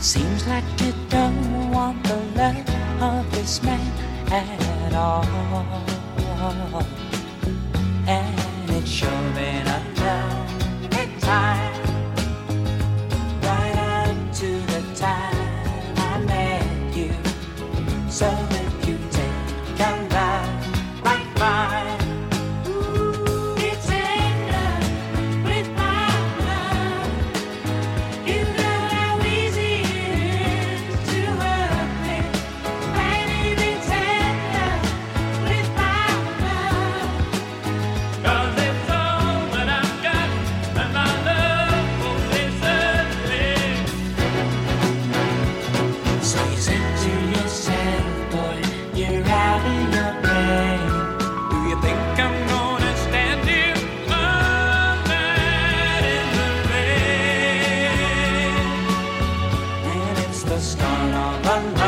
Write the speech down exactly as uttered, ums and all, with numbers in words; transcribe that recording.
Seems like you don't want the love of this man at all. And it's sure been a lonely time, right up to the time I met you. So if you take a love like mine, be tender with my love. You know how easy it is to hurt me. Baby, be tender with my love. 'Cause it's all that I've got, and my love won't desert me. So you said to yourself, boy, you're out of your brain. Do you think I'm gonna stand here all night in the rain? And it's the start of a